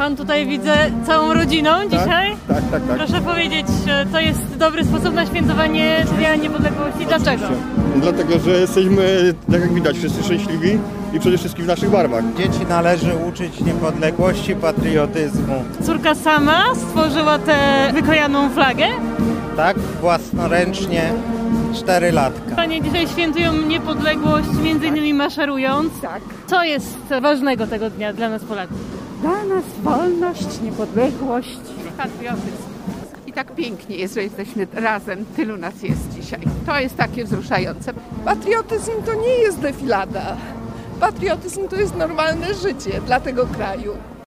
Pan tutaj widzę całą rodziną dzisiaj? Tak. Proszę powiedzieć, to jest dobry sposób na świętowanie Dnia Niepodległości. Dlaczego? Dlatego, że jesteśmy, tak jak widać, wszyscy szczęśliwi i przede wszystkim w naszych barwach. Dzieci należy uczyć niepodległości, patriotyzmu. Córka sama stworzyła tę wykrojoną flagę? Tak, własnoręcznie 4 latka. Panie dzisiaj świętują niepodległość, między innymi maszerując. Tak. Co jest ważnego tego dnia dla nas Polaków? Dla nas wolność, niepodległość. Patriotyzm. I tak pięknie jest, że jesteśmy razem, tylu nas jest dzisiaj. To jest takie wzruszające. Patriotyzm to nie jest defilada. Patriotyzm to jest normalne życie dla tego kraju.